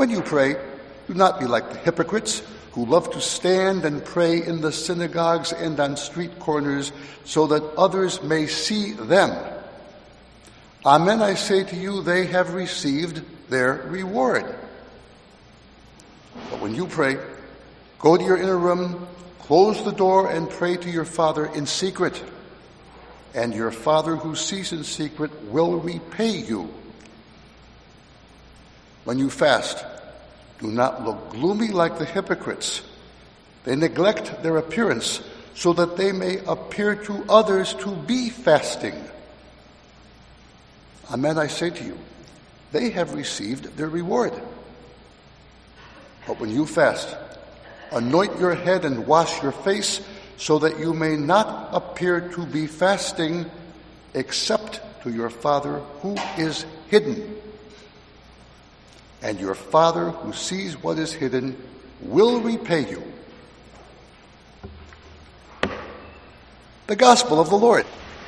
When you pray, do not be like the hypocrites who love to stand and pray in the synagogues and on street corners so that others may see them. Amen, I say to you, they have received their reward. But when you pray, go to your inner room, close the door, and pray to your Father in secret. And your Father who sees in secret will repay you. When you fast, do not look gloomy like the hypocrites. They neglect their appearance so that they may appear to others to be fasting. Amen, I say to you, they have received their reward. But when you fast, anoint your head and wash your face so that you may not appear to be fasting except to your Father who is hidden. And your Father who sees what is hidden will repay you. The Gospel of the Lord.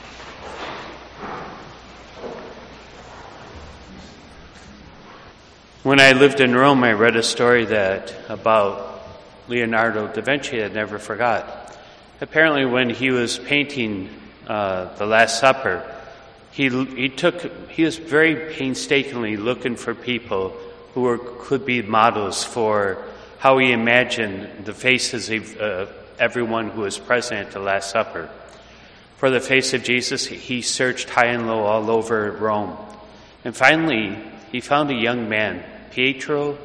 When I lived in Rome, I read a story about Leonardo da Vinci that I never forgot. Apparently, when he was painting the Last Supper, he was very painstakingly looking for people who could be models for how he imagined the faces of everyone who was present at the Last Supper. For the face of Jesus, he searched high and low all over Rome. And finally, he found a young man, Pietro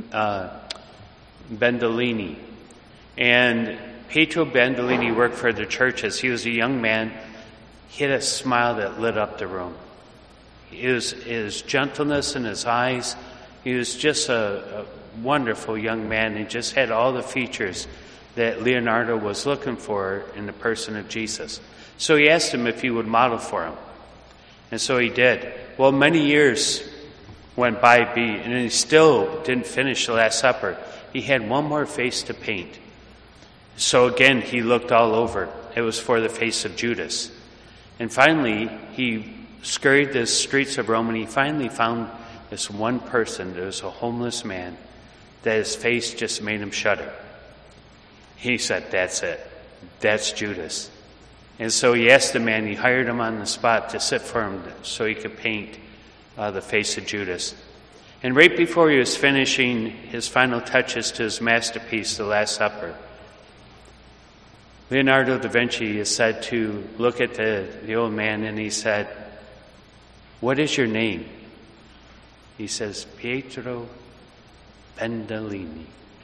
Bandolini. And Pietro Bandolini worked for the churches. He was a young man. He had a smile that lit up the room. His gentleness in his eyes. He was just a wonderful young man. He just had all the features that Leonardo was looking for in the person of Jesus. So he asked him if he would model for him. And so he did. Well, many years went by, and he still didn't finish the Last Supper. He had one more face to paint. So again, he looked all over. It was for the face of Judas. And finally, he scurried the streets of Rome, and he finally found this one person. There was a homeless man that his face just made him shudder. He said, "That's it. That's Judas." And so he asked the man, he hired him on the spot to sit for him so he could paint the face of Judas. And right before he was finishing his final touches to his masterpiece, The Last Supper, Leonardo da Vinci is said to look at the old man, and he said, "What is your name?" He says, "Pietro Bandolini."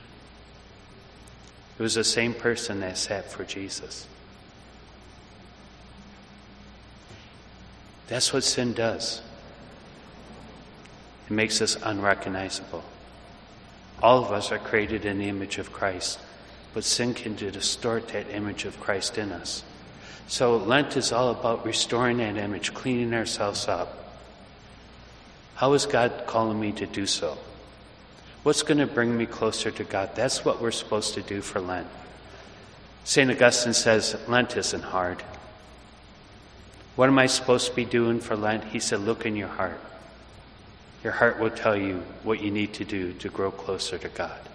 It was the same person that sat for Jesus. That's what sin does. It makes us unrecognizable. All of us are created in the image of Christ, but sin can distort that image of Christ in us. So Lent is all about restoring that image, cleaning ourselves up. How is God calling me to do so? What's going to bring me closer to God? That's what we're supposed to do for Lent. St. Augustine says, Lent isn't hard. What am I supposed to be doing for Lent? He said, look in your heart. Your heart will tell you what you need to do to grow closer to God.